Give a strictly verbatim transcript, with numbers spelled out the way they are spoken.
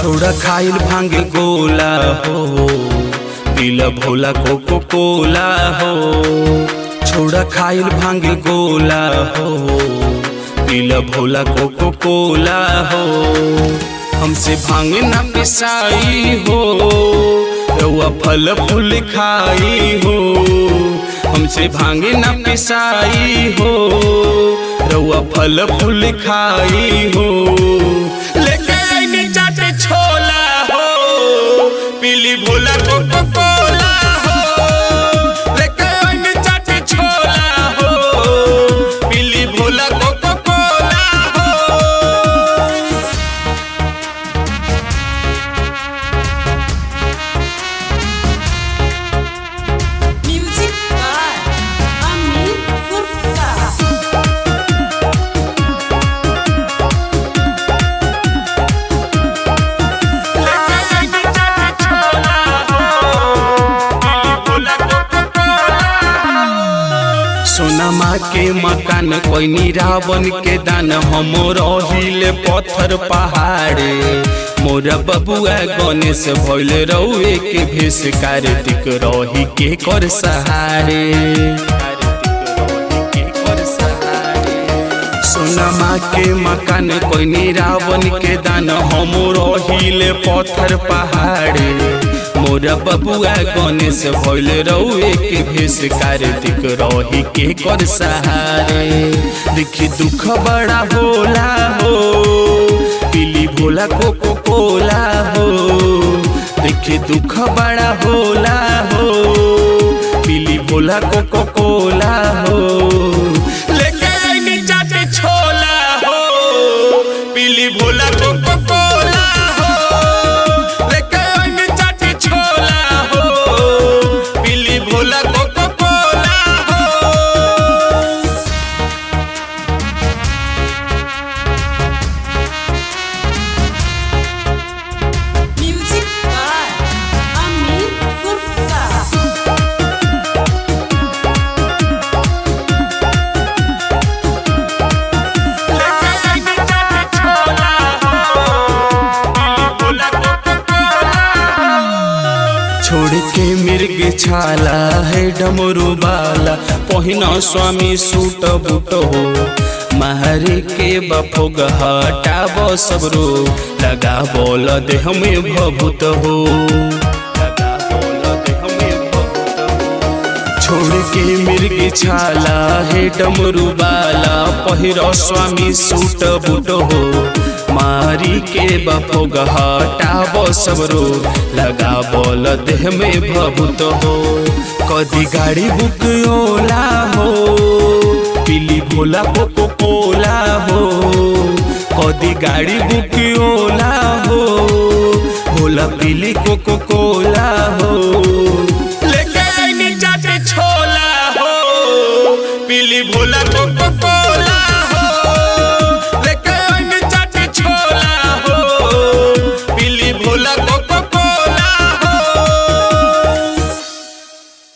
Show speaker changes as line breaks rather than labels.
छोड़ा खाइल भांगे गोला हो, पीला भोला कोको कोला हो। छोड़ा खाइल भांगे गोला हो, पीला भोला कोको कोला हो। हमसे भांग ना पिसाई हो, रउआ फल फूल खाई हो। हमसे भांग ना पिसाई हो, रउआ फल फूल खाई हो। लेके आईनी चाट छोला हो, पीली भोला कोको कोला हो। लेके आईनी चाट छोला हो, पीली भोला कोको कोला हो।
Music by Amit Gupta.
सोनमा के मकान कोई रावण के दान, हम रहिले पत्थर पहाड़े। मोरा बबुआ गणेश भइल रउए के भेष, कार्तिक रही के कर सहारे। सोनमा के मकान कोई रावण के दान, हम रहिले पत्थर पहाड़े। मोरा बबुआ गणेश भइल रउए के भेष, कार्तिक रही के कर सहारे। देखी दुख बड़ा होला हो, पीली भोला कोको कोला हो। देखी दुख बड़ा होला हो, पीली भोला कोको कोला हो। लेके आईनी चाट छोला हो, पीली भोला कोको कोला हो। लेके आईनी चाट छोला हो, पीली भोला कोको कोला हो।
Music by Amit Gupta.
छोड़ के मिर्ग छाला है डमरू बाला, पहिना स्वामी सूट बूट हो। महरे के बफोग हटाब सब रो, लगा बोल देह में भभूत हो। छोड़ के मिर्ग छाला है डमरू बाला, पहिरा स्वामी सूट बूट हो। मारी के बफोग हटाब सब रो, लगा बोल देह में भभूत हो। कदी गाड़ी बुक ओला हो, पीली भोला कोको कोला हो। कदी गाड़ी बुक ओला हो, भोला पीली कोको कोला हो।